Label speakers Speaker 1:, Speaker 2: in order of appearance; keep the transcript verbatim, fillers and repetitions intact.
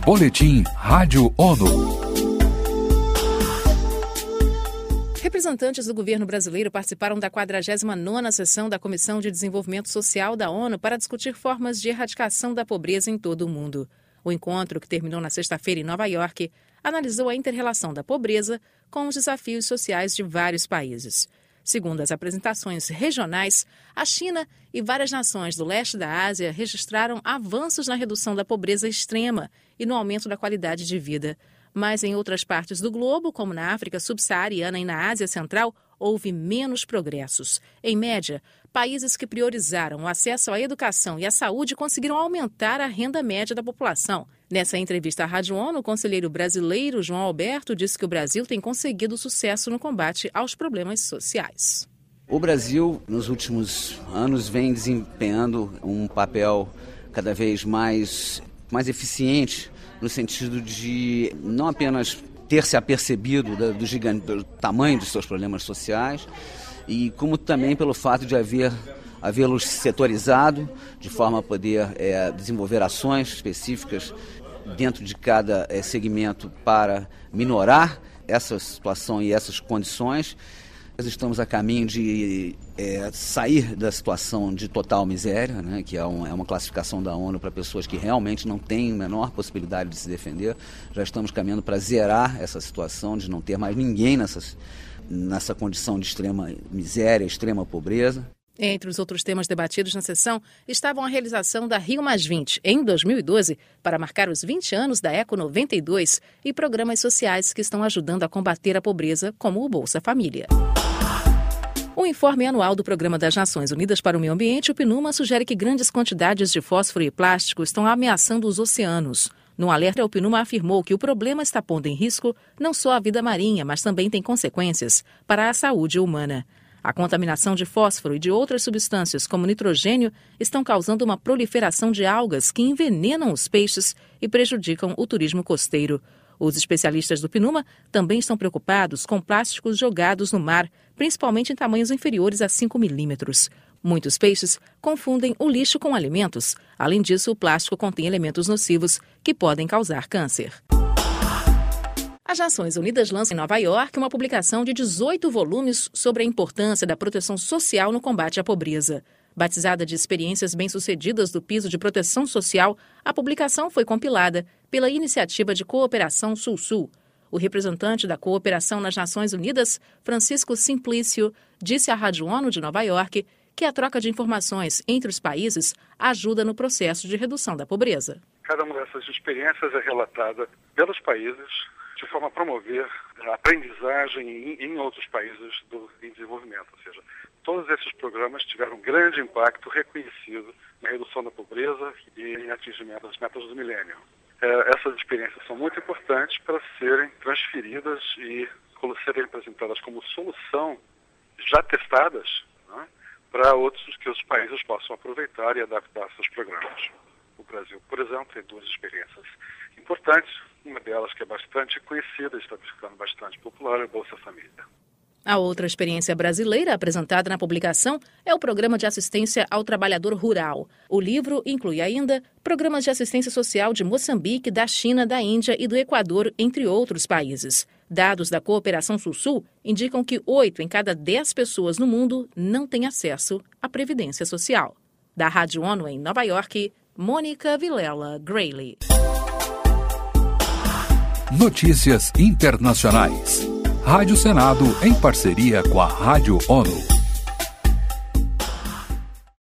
Speaker 1: Boletim Rádio ONU.
Speaker 2: Representantes do governo brasileiro participaram da quadragésima nona sessão da Comissão de Desenvolvimento Social da ONU para discutir formas de erradicação da pobreza em todo o mundo. O encontro, que terminou na sexta-feira em Nova York, analisou a inter-relação da pobreza com os desafios sociais de vários países. Segundo as apresentações regionais, a China e várias nações do leste da Ásia registraram avanços na redução da pobreza extrema e no aumento da qualidade de vida. Mas em outras partes do globo, como na África subsaariana e na Ásia Central, houve menos progressos. Em média, países que priorizaram o acesso à educação e à saúde conseguiram aumentar a renda média da população. Nessa entrevista à Rádio ONU, o conselheiro brasileiro João Alberto disse que o Brasil tem conseguido sucesso no combate aos problemas sociais.
Speaker 3: O Brasil, nos últimos anos, vem desempenhando um papel cada vez mais, mais eficiente no sentido de não apenas ter se apercebido do, do, gigante, do tamanho dos seus problemas sociais, e como também pelo fato de haver havê-los setorizado, de forma a poder é, desenvolver ações específicas dentro de cada é, segmento para minorar essa situação e essas condições. Nós estamos a caminho de é, sair da situação de total miséria, né, que é, um, é uma classificação da ONU para pessoas que realmente não têm a menor possibilidade de se defender. Já estamos caminhando para zerar essa situação de não ter mais ninguém nessas, nessa condição de extrema miséria, extrema pobreza.
Speaker 2: Entre os outros temas debatidos na sessão estavam a realização da Rio mais vinte em dois mil e doze para marcar os vinte anos da Eco noventa e dois e programas sociais que estão ajudando a combater a pobreza, como o Bolsa Família. O informe anual do Programa das Nações Unidas para o Meio Ambiente, o PNUMA, sugere que grandes quantidades de fósforo e plástico estão ameaçando os oceanos. No alerta, o PNUMA afirmou que o problema está pondo em risco não só a vida marinha, mas também tem consequências para a saúde humana. A contaminação de fósforo e de outras substâncias, como nitrogênio, estão causando uma proliferação de algas que envenenam os peixes e prejudicam o turismo costeiro. Os especialistas do PNUMA também estão preocupados com plásticos jogados no mar, principalmente em tamanhos inferiores a cinco milímetros. Muitos peixes confundem o lixo com alimentos. Além disso, o plástico contém elementos nocivos que podem causar câncer. As Nações Unidas lançam em Nova York uma publicação de dezoito volumes sobre a importância da proteção social no combate à pobreza. Batizada de Experiências Bem-Sucedidas do Piso de Proteção Social, a publicação foi compilada pela Iniciativa de Cooperação Sul-Sul. O representante da cooperação nas Nações Unidas, Francisco Simplício, disse à Rádio ONU de Nova York que a troca de informações entre os países ajuda no processo de redução da pobreza.
Speaker 4: Cada uma dessas experiências é relatada pelos países de forma a promover a aprendizagem em, em outros países do, em desenvolvimento, ou seja, todos esses programas tiveram grande impacto reconhecido na redução da pobreza e em atingimento das metas do milênio. É, essas experiências são muito importantes para serem transferidas e serem apresentadas como solução já testadas, né, para outros que os países possam aproveitar e adaptar seus programas. O Brasil, por exemplo, tem duas experiências importantes. Uma delas, que é bastante conhecida e está ficando bastante popular, é o Bolsa Família.
Speaker 2: A outra experiência brasileira apresentada na publicação é o Programa de Assistência ao Trabalhador Rural. O livro inclui ainda programas de assistência social de Moçambique, da China, da Índia e do Equador, entre outros países. Dados da Cooperação Sul-Sul indicam que oito em cada dez pessoas no mundo não têm acesso à Previdência Social. Da Rádio ONU em Nova York, Mônica Vilela Grayley.
Speaker 1: Notícias Internacionais. Rádio Senado em parceria com a Rádio ONU.